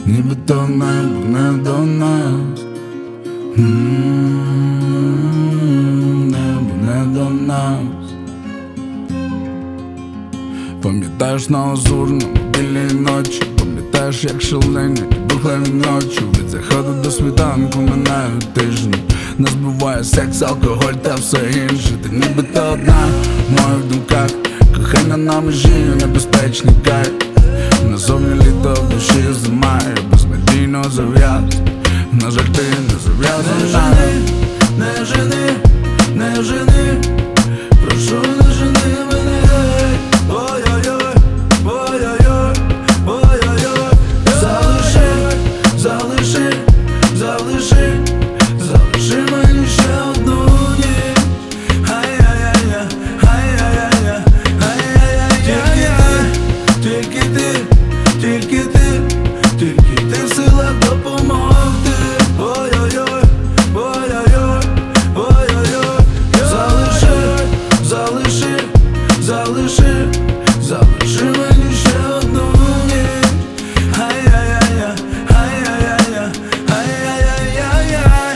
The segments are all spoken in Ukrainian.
ніби то небо не до нас. Небо не до нас. Пам'ятаєш на Лазурному білій ночі, пам'ятаєш, як шалені бурхливі ночі. Від заходу до світанку минають тижні. Нас буває секс, алкоголь та все інше. Ти ніби то одна в моїх думках. Кохання на межі, небезпечний кайф. Назовні літо, в душі зима, я безнадійно зав'яз. На жаль, ти не зав'язаний. Не жени, не жени, прошу, не жени мене. Ой-ой-ой, ой-ой-ой, ой-ой-ой. Залиши, залиши, залиши, залиши мені ще одну ніч. Ай-яй-яй-яй, ай-яй-яй-яй, ай-яй-яй-яй. Тільки ти, тільки ти, тільки ти в силах допомогти. Ой-ой-ой, ой-ой-ой, ой-ой-ой. Залиши, залиши, залиши, залиши мені ще одну ніч. Ай-яй-яй-яй, ай-яй-яй-яй, ай-яй-яй-яй.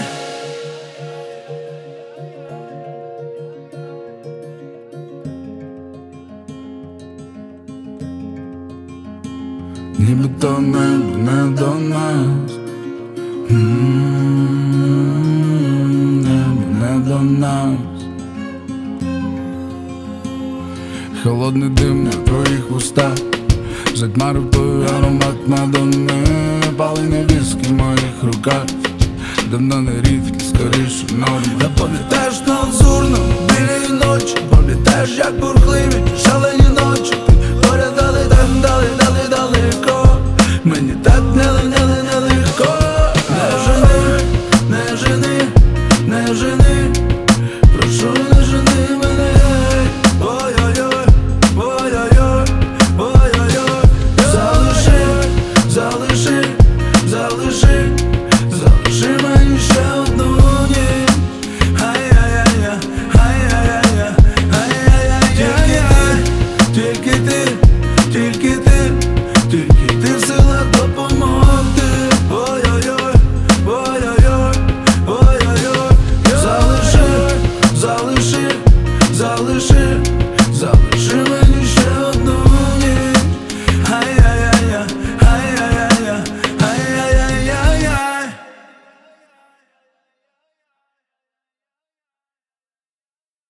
Ніби то небо не до нас. Небо не до нас. Холодний дим на твоїх устах затьмарив той аромат Мадонни. Палене віскі в моїх руках, давно не рідкість, скоріше норма. Пам'ятаєш на Лазурному білій ночі, пам'ятаєш, як бурхливі шалені ночі. Поряд дали,